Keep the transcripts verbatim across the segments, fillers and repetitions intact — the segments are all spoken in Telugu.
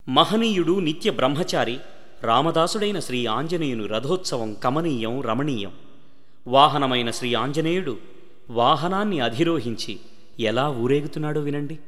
మహనీయుడు నిత్య బ్రహ్మచారి రామదాసుడైన శ్రీ ఆంజనేయుని రథోత్సవం కమనీయం రమణీయం. వాహనమైన శ్రీ ఆంజనేయుడు వాహనాన్ని అధిరోహించి ఎలా ఊరేగుతున్నాడో వినండి.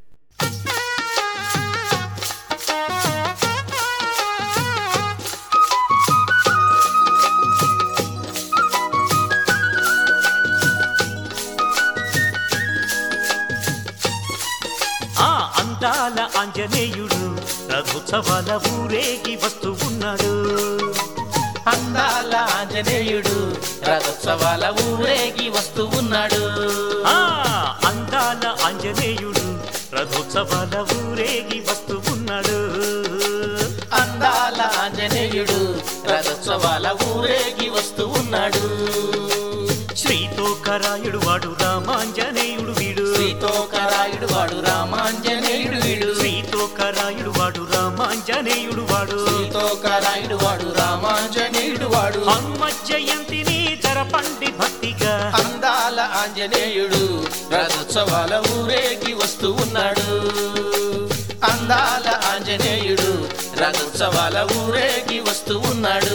ఆ అందాల ఆంజనేయుడు రథోత్సవాల ఊరేగి వస్తూ ఉన్నాడు. అందాల ఆంజనేయుడు రథోత్సవాల ఊరేగి వస్తూ ఉన్నాడు. ఆ అందాల ఆంజనేయుడు రథోత్సవాల ఊరేగి వస్తూ ఉన్నాడు. అందాల ఆంజనేయుడు రథోత్సవాల ఊరేగి వస్తూ ఉన్నాడు. శ్రీతోకరాయుడు వాడు రామాంజనేయుడు వీడు. శ్రీతోకరాయుడు వాడు రామాంజనేయుడు వీడు. శ్రీతోకరాయుడు వాడు రామాంజనేయుడు వాడు. శ్రీతోకరాయుడు వాడు రామాంజనేయుడు వాడు. హనుమ జయంతిని జరపండి భక్తిగా. అందాల ఆంజనేయుడు రథోత్సవాల ఊరేగి వస్తూ ఉన్నాడు. అందాల ఆంజనేయుడు రథోత్సవాల ఊరేగి వస్తూ ఉన్నాడు.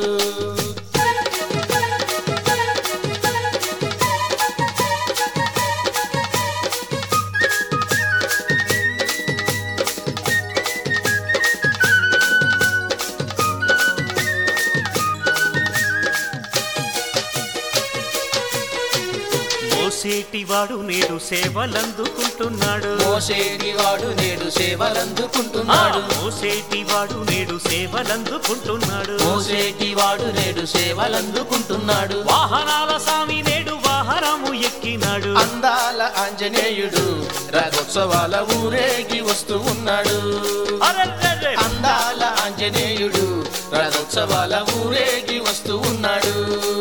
మోసేటివాడు నేడు సేవలందుకుంటున్నాడు. మోసేటివాడు నేడు సేవలందుకుంటున్నాడు. మోసేటివాడు నేడు సేవలందుకుంటున్నాడు. మోసేటివాడు నేడు సేవలందుకుంటున్నాడు. వాహనాల స్వామి నేడు వాహనము ఎక్కినాడు. అందాల ఆంజనేయుడు రథోత్సవాల ఊరేగి వస్తూ ఉన్నాడు. అరెరెరె! అందాల ఆంజనేయుడు రథోత్సవాల ఊరేగి వస్తూ ఉన్నాడు.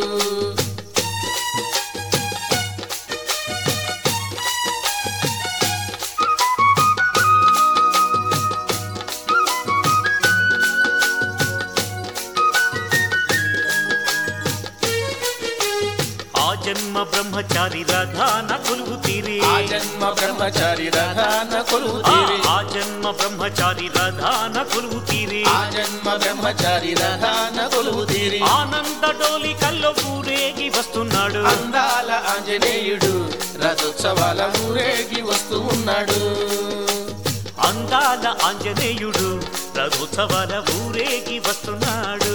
జన్మ బ్రహ్మచారి రథాన కొలువు తీరి. ఆ జన్మ బ్రహ్మచారి రథాన కొలువు తీరి. ఆ జన్మ బ్రహ్మచారి రథాన కొలువు తీరి. ఆ జన్మ బ్రహ్మచారి రథాన కొలువు తీరి. ఆనంద డోలి కల్లో ఊరేగి వస్తున్నాడు. అందాల ఆంజనేయుడు రథోత్సవాల ఊరేగి వస్తూ ఉన్నాడు. అందాల ఆంజనేయుడు రథోత్సవాల ఊరేగి వస్తున్నాడు.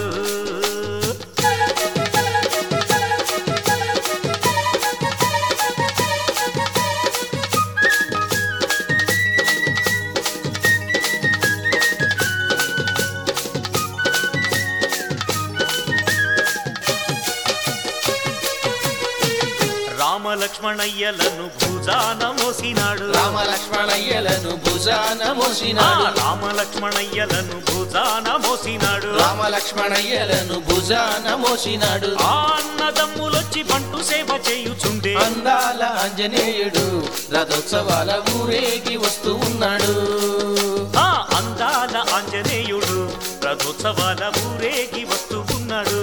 రామలక్ష్మణయ్యలను భుజాన మోసినాడు. రామలక్ష్మణయ్యలను భుజాన మోసినాడు. రామలక్ష్మణయ్యలను భుజాన మోసినాడు. రామలక్ష్మణయ్యలను భుజాన మోసినాడు. ఆ అన్నదమ్ములొచ్చి బంటు సేవ చేయుచుండే. అందాల ఆంజనేయుడు రథోత్సవాల ఊరేగి వస్తూ ఉన్నాడు. ఆ అందాల ఆంజనేయుడు రథోత్సవాల ఊరేగి వస్తూ ఉన్నాడు.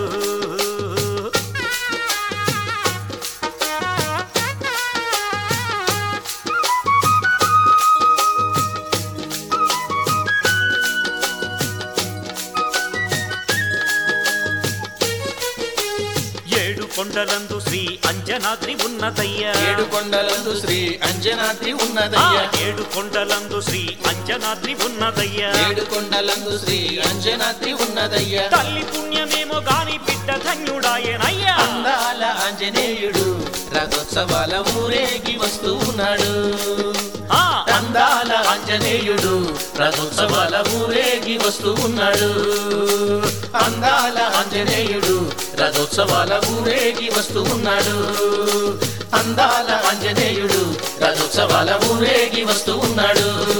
ఏడు కొండలందు శ్రీ అంజనాద్రి ఉన్నదయ్యా. ఏడు కొండలందు శ్రీ అంజనాద్రి ఉన్నదయ్యా. ఏడు కొండలందు శ్రీ అంజనాద్రి ఉన్నదయ్యా. ఏడు కొండలందు శ్రీ అంజనాద్రి ఉన్నదయ్యా. తల్లి పుణ్యమేమో గాని బిడ్డ ధన్యుడాయనయ్యా. అందాల ఆంజనేయుడు రథోత్సవాల ఊరేగి వస్తూ ఉన్నాడు. అందాల ఆంజనేయుడు రథోత్సవాల ఊరేగి వస్తూ ఉన్నాడు. అందాల ఆంజనేయుడు రథోత్సవాల ఊరేగి వస్తూ ఉన్నాడు. అందాల ఆంజనేయుడు రథోత్సవాల ఊరేగి వస్తూ ఉన్నాడు.